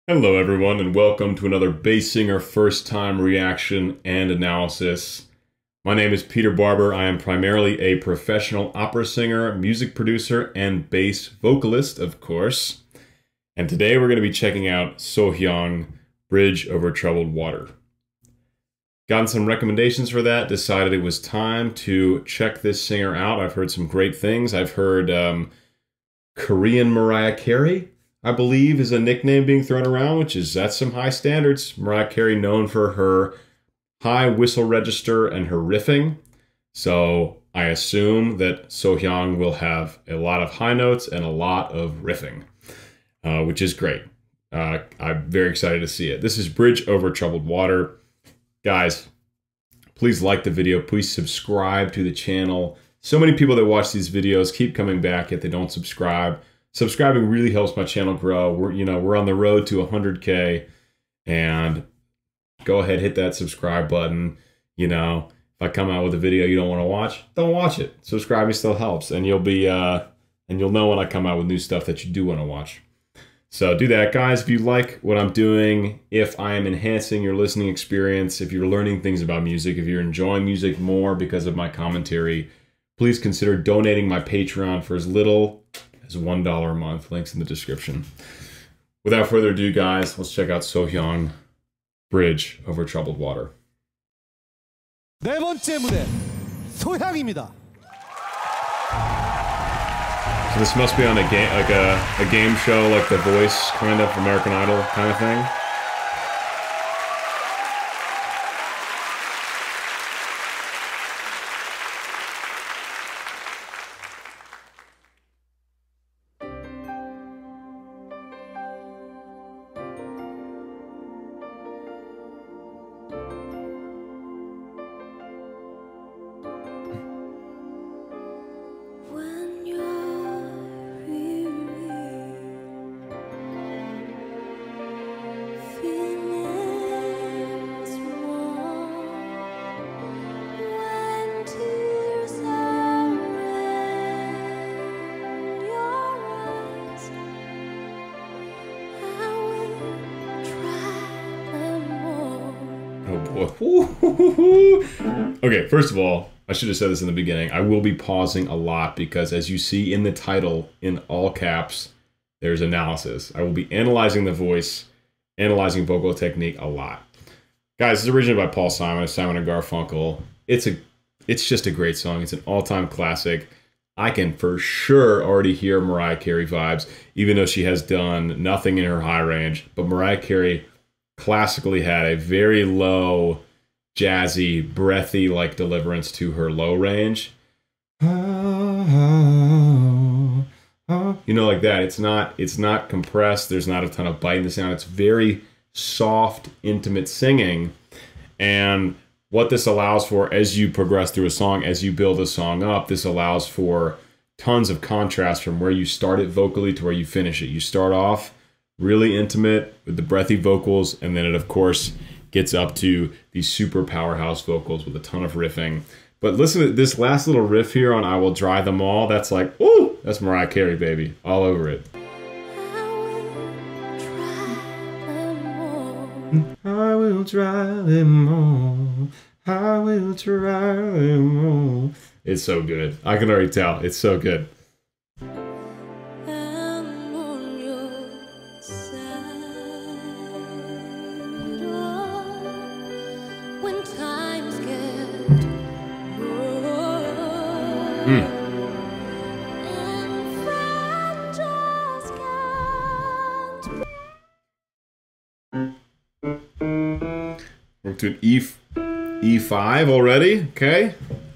Hello everyone and welcome to another Bass Singer First Time Reaction and Analysis. My name is Peter Barber. I am primarily a professional opera singer, music producer, and bass vocalist, of course. And today we're going to be checking out Sohyang, Bridge Over Troubled Water. Gotten some recommendations for that, decided it was time to check this singer out. I've heard some great things. I've heard Korean Mariah Carey, I believe, is a nickname being thrown around, that's some high standards. Mariah Carey known for her high whistle register and her riffing. So I assume that Sohyang will have a lot of high notes and a lot of riffing, which is great. I'm very excited to see it. This is Bridge Over Troubled Water. Guys, please like the video. Please subscribe to the channel. So many people that watch these videos keep coming back, yet they don't subscribe. Subscribing really helps my channel grow. We're on the road to 100K, and go ahead, hit that subscribe button. If I come out with a video you don't want to watch, don't watch it. Subscribing still helps, and you'll know when I come out with new stuff that you do want to watch. So do that, guys. If you like what I'm doing, if I am enhancing your listening experience, if you're learning things about music, if you're enjoying music more because of my commentary, please consider donating my Patreon for as little as $1 a month. Links in the description. Without further ado, guys, let's check out Sohyang, Bridge Over Troubled Water. 네 번째 무대, 소향입니다. So this must be on a game, like a game show, like The Voice, kind of American Idol kind of thing. Okay, first of all, I should have said this in the beginning. I will be pausing a lot because, as you see in the title, in all caps, there's analysis. I will be analyzing the voice, analyzing vocal technique a lot. Guys, this is originally by Paul Simon of Simon & Garfunkel. It's just a great song. It's an all-time classic. I can for sure already hear Mariah Carey vibes, even though she has done nothing in her high range. But Mariah Carey classically had a very low, jazzy, breathy like deliverance to her low range. Like that. It's not compressed. There's not a ton of bite in the sound. It's very soft, intimate singing. And what this allows for as you progress through a song, as you build a song up, this allows for tons of contrast from where you start it vocally to where you finish it. You start off really intimate with the breathy vocals, and then it, of course, gets up to these super powerhouse vocals with a ton of riffing. But listen to this last little riff here on I Will Dry Them All. That's like, ooh, that's Mariah Carey, baby, all over it. I will dry them all. I will dry them all. It's so good. I can already tell. It's so good. We're to an E5 already, okay?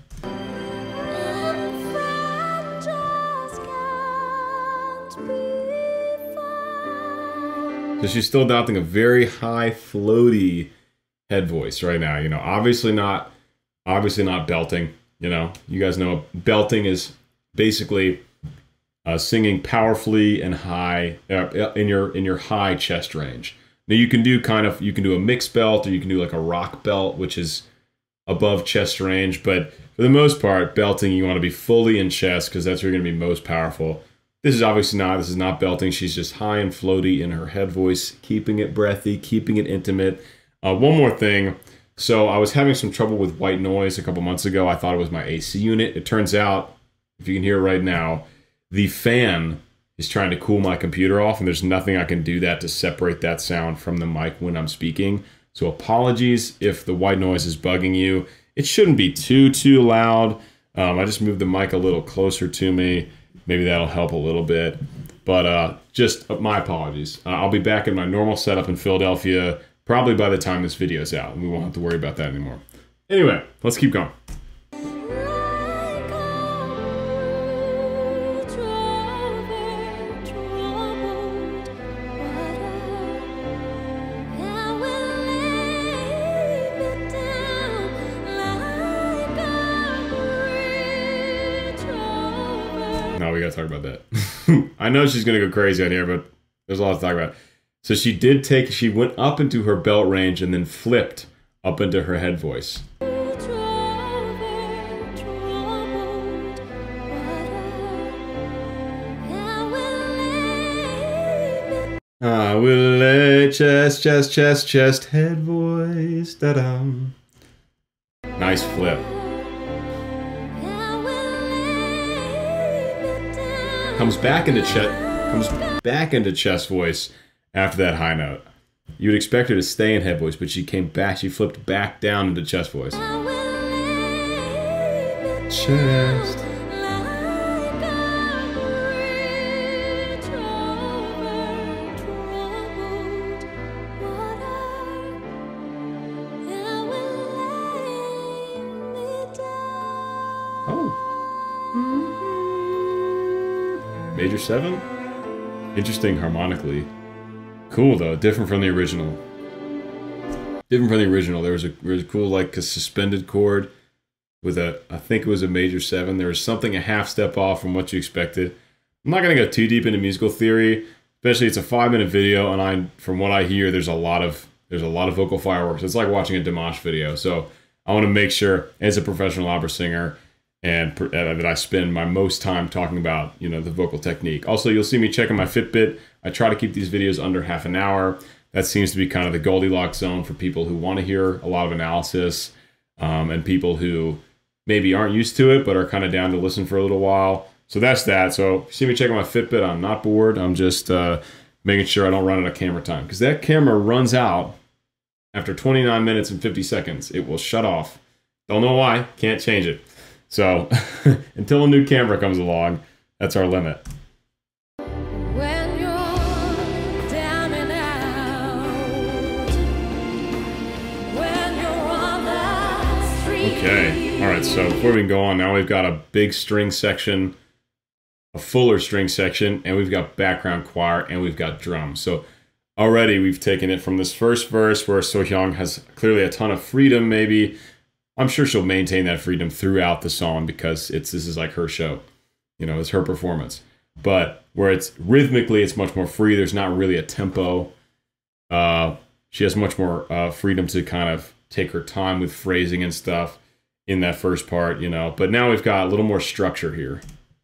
So she's still adopting a very high, floaty head voice right now. Obviously not belting. You guys know belting is basically singing powerfully and high in your high chest range. Now you can do a mixed belt, or you can do like a rock belt, which is above chest range. But for the most part, belting, you want to be fully in chest because that's where you're going to be most powerful. This is not belting. She's just high and floaty in her head voice, keeping it breathy, keeping it intimate. One more thing. So I was having some trouble with white noise a couple months ago. I thought it was my AC unit. It turns out, if you can hear it right now, the fan is trying to cool my computer off, and there's nothing I can do to separate that sound from the mic when I'm speaking. So apologies if the white noise is bugging you. It shouldn't be too loud. I just moved the mic a little closer to me. Maybe that'll help a little bit. But just my apologies. I'll be back in my normal setup in Philadelphia probably by the time this video is out, and we won't have to worry about that anymore. Anyway, let's keep going. No, we gotta talk about that. I know she's gonna go crazy on here, but there's a lot to talk about. So she went up into her belt range and then flipped up into her head voice. I will lay chest, head voice, da-dum. Nice flip. Comes back into chest voice after that high note. You would expect her to stay in head voice, but she flipped back down into chest voice. Chest. Major 7? Interesting harmonically. Cool though, different from the original. There was a cool like a suspended chord with I think it was a major 7. There was something a half step off from what you expected. I'm not gonna go too deep into musical theory, especially it's a 5-minute video, and from what I hear, there's a lot of vocal fireworks. It's like watching a Dimash video. So I want to make sure, as a professional opera singer, and that I spend my most time talking about, the vocal technique. Also, you'll see me checking my Fitbit. I try to keep these videos under half an hour. That seems to be kind of the Goldilocks zone for people who want to hear a lot of analysis, and people who maybe aren't used to it but are kind of down to listen for a little while. So that's that. So if you see me checking my Fitbit, I'm not bored. I'm just making sure I don't run out of camera time, because that camera runs out after 29 minutes and 50 seconds. It will shut off. Don't know why. Can't change it. So until a new camera comes along, that's our limit. When you're down and out, when you're on the street. Okay, all right, so before we can go on, now we've got a big string section, a fuller string section, and we've got background choir, and we've got drums. So already we've taken it from this first verse where So-hyung has clearly a ton of freedom, maybe. I'm sure she'll maintain that freedom throughout the song because this is like her show. It's her performance. But where it's rhythmically, it's much more free. There's not really a tempo. She has much more freedom to kind of take her time with phrasing and stuff in that first part, But now we've got a little more structure here.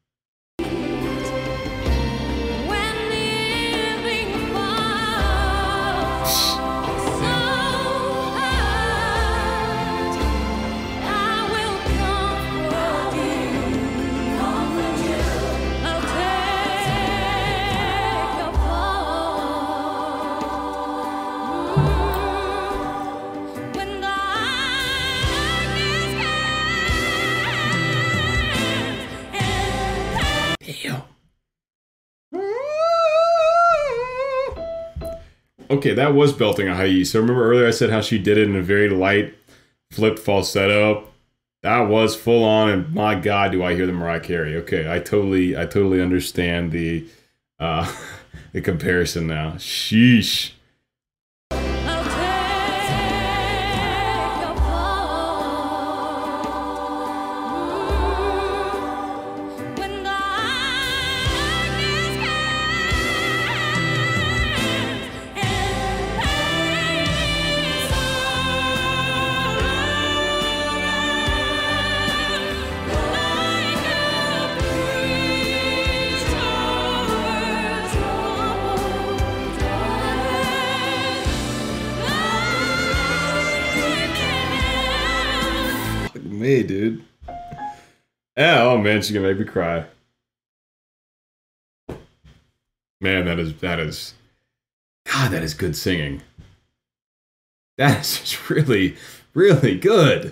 Okay, that was belting a high E. So remember earlier I said how she did it in a very light flipped falsetto? That was full on, and my God, do I hear the Mariah Carey. Okay, I totally understand the the comparison now. Sheesh. me, dude. Yeah, oh man, she's gonna make me cry. Man, that is God, that is good singing. That is just really, really good.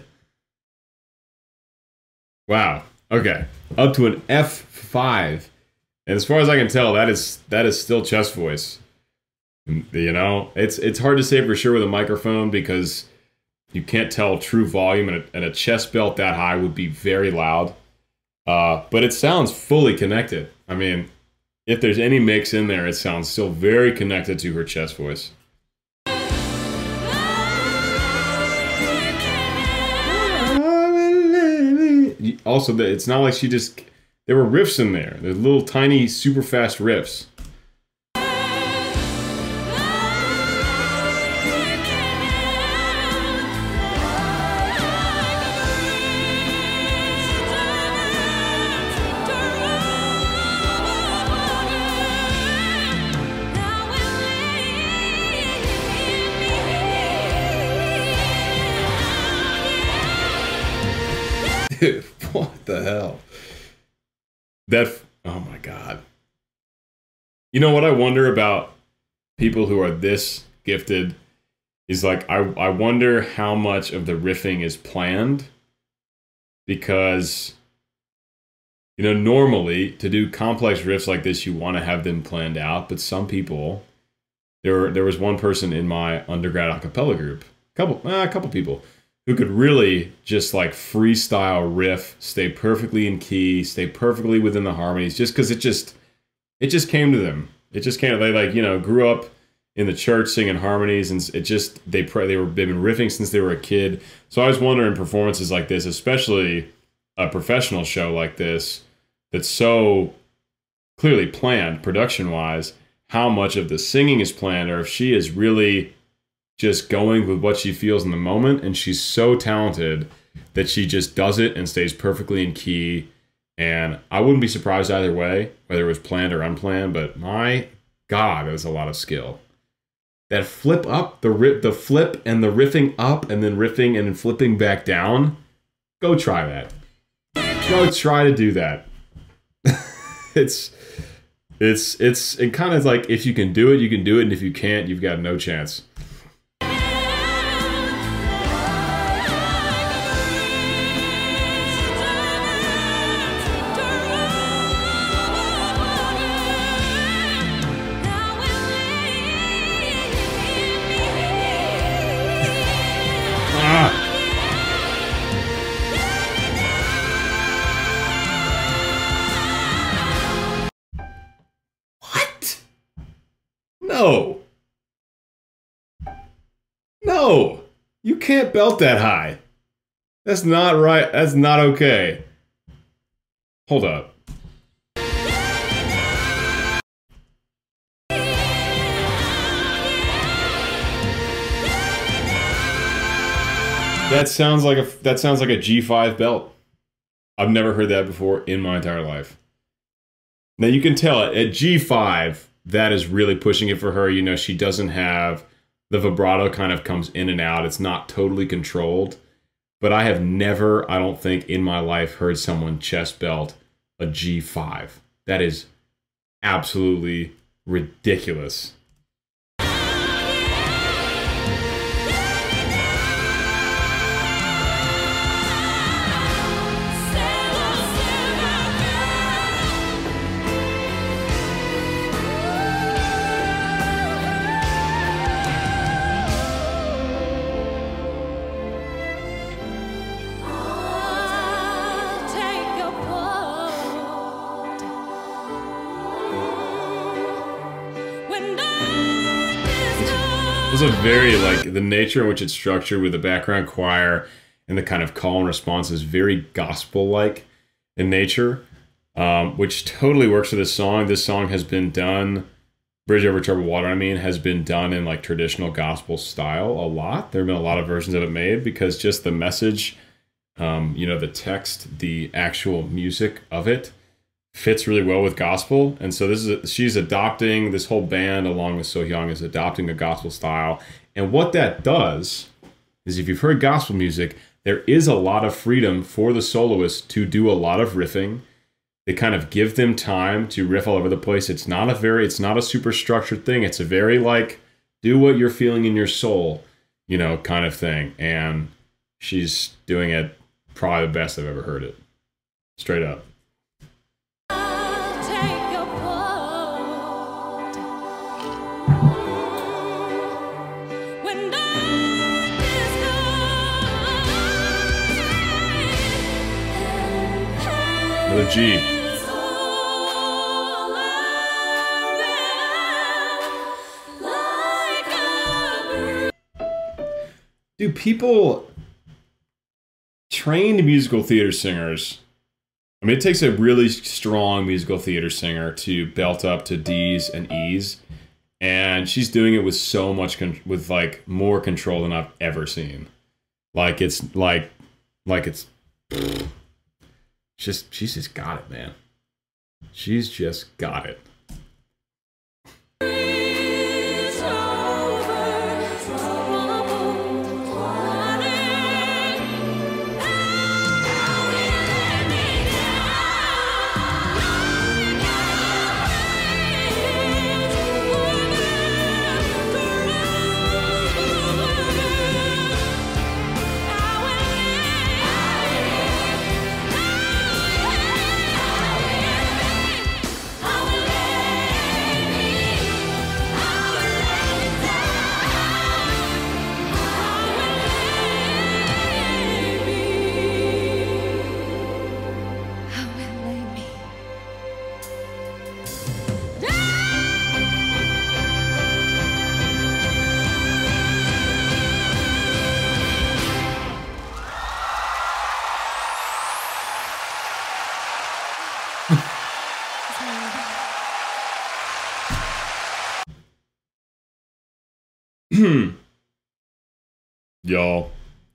Wow. Okay. Up to an F5. And as far as I can tell, that is still chest voice. You know, it's hard to say for sure with a microphone because you can't tell true volume, and a chest belt that high would be very loud. But it sounds fully connected. I mean, if there's any mix in there, it sounds still very connected to her chest voice. Also, it's not like she just... There were riffs in there. There's little tiny, super fast riffs. Dude, what the hell? Oh my God. You know what I wonder about people who are this gifted is like, I wonder how much of the riffing is planned, because, you know, normally to do complex riffs like this, you want to have them planned out, but some people, there was one person in my undergrad a cappella group, a couple people, who could really just like freestyle riff, stay perfectly in key, stay perfectly within the harmonies, just because it just came to them. It just came. They like, you know, grew up in the church singing harmonies, and it just they've been riffing since they were a kid. So I was wondering, performances like this, especially a professional show like this, that's so clearly planned production wise, how much of the singing is planned, or if she is really just going with what she feels in the moment, and she's so talented that she just does it and stays perfectly in key. And I wouldn't be surprised either way, whether it was planned or unplanned, but my God, there's a lot of skill. That flip up, the flip and the riffing up and then riffing and then flipping back down, go try that. Go try to do that. It's kind of like, if you can do it, you can do it, and if you can't, you've got no chance. No. No. You can't belt that high. That's not right. That's not okay. Hold up. That sounds like a G5 belt. I've never heard that before in my entire life. Now you can tell at G5, that is really pushing it for her. You know, she doesn't have the vibrato, kind of comes in and out. It's not totally controlled. But I have never, I don't think, in my life heard someone chest belt a G5. That is absolutely ridiculous. It's a very, like, the nature in which it's structured with the background choir and the kind of call and response is very gospel-like in nature, which totally works for this song. This song has been done, Bridge Over Troubled Water, has been done in, like, traditional gospel style a lot. There have been a lot of versions of it made because just the message, you know, the text, the actual music of it fits really well with gospel. And so she's adopting, this whole band along with Sohyang is adopting a gospel style. And what that does is, if you've heard gospel music, there is a lot of freedom for the soloist to do a lot of riffing. They kind of give them time to riff all over the place. It's not a super structured thing. It's a very like, do what you're feeling in your soul, you know, kind of thing. And she's doing it probably the best I've ever heard it. Straight up. I'll take your part. When darkness comes, Another G. it's all around, like a Do people, trained musical theater singers, I mean, it takes a really strong musical theater singer to belt up to D's and E's, and she's doing it with so much, with like more control than I've ever seen. Like it's just, she's just got it, man. She's just got it. It's over, troubled water. Now we let me Y'all,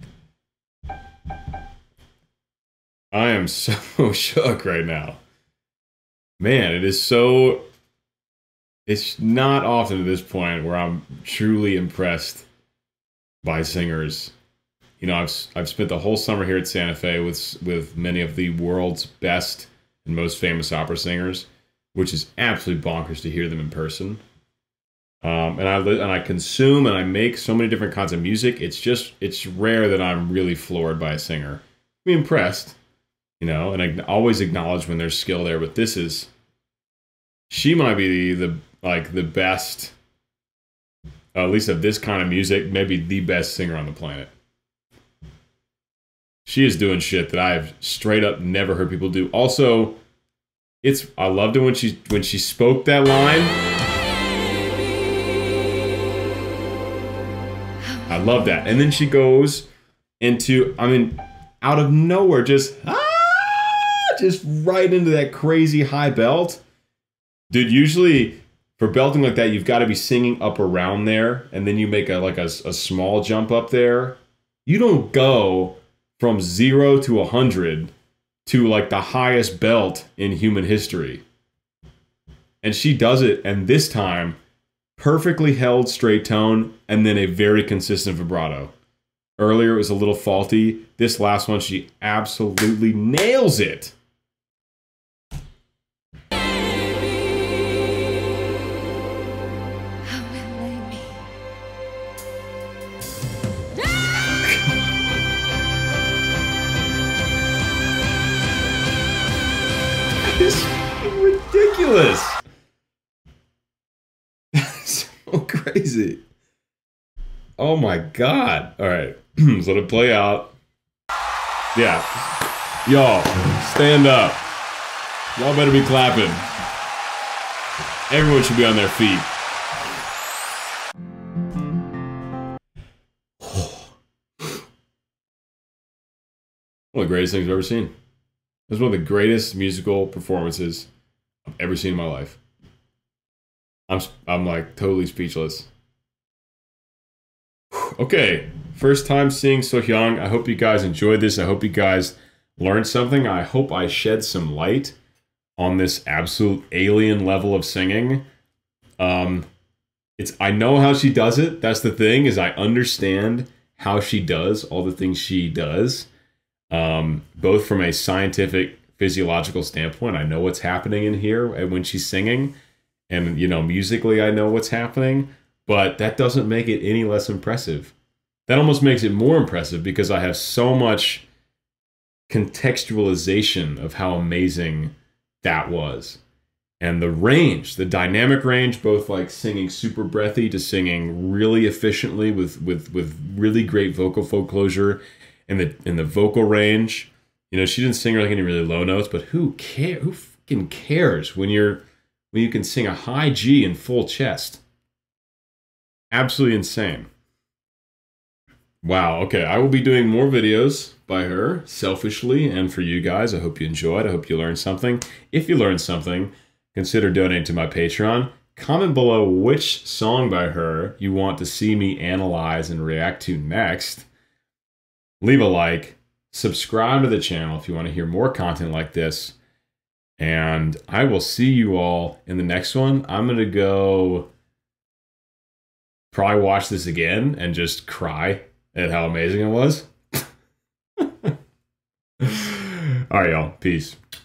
I am so shook right now. Man, it is so... It's not often at this point where I'm truly impressed by singers. You know, I've spent the whole summer here at Santa Fe with many of the world's best and most famous opera singers, which is absolutely bonkers to hear them in person. And I consume and I make so many different kinds of music. It's rare that I'm really floored by a singer. I'm impressed, you know, and I always acknowledge when there's skill there. But she might be the best, at least of this kind of music, maybe the best singer on the planet. She is doing shit that I've straight up never heard people do. Also, I loved it when she spoke that line. I love that. And then she goes into, I mean, out of nowhere, just right into that crazy high belt. Dude, usually for belting like that, you've got to be singing up around there, and then you make a small jump up there. You don't go from 0 to 100 to like the highest belt in human history. And she does it, and this time, perfectly held straight tone, and then a very consistent vibrato. Earlier it was a little faulty. This last one, she absolutely nails it. It's ridiculous. So crazy. Oh my god. All right. Let's let it play out. Yeah. Y'all, stand up. Y'all better be clapping. Everyone should be on their feet. One of the greatest things I've ever seen. This is one of the greatest musical performances I've ever seen in my life. I'm like totally speechless. Okay, first time seeing Sohyang. I hope you guys enjoyed this. I hope you guys learned something. I hope I shed some light on this absolute alien level of singing. I know how she does it. That's the thing, is I understand how she does all the things she does. both from a scientific, physiological standpoint. I know what's happening in here when she's singing, and musically, I know what's happening. But that doesn't make it any less impressive. That almost makes it more impressive because I have so much contextualization of how amazing that was. And the range, the dynamic range, both like singing super breathy to singing really efficiently with really great vocal fold closure, and the vocal range. She didn't sing like any really low notes, but who fucking cares when you can sing a high G in full chest? Absolutely insane. Wow, okay, I will be doing more videos by her, selfishly, and for you guys. I hope you enjoyed. I hope you learned something. If you learned something, consider donating to my Patreon. Comment below which song by her you want to see me analyze and react to next. Leave a like. Subscribe to the channel if you want to hear more content like this. And I will see you all in the next one. I'm going to go probably watch this again and just cry at how amazing it was. All right, y'all. Peace.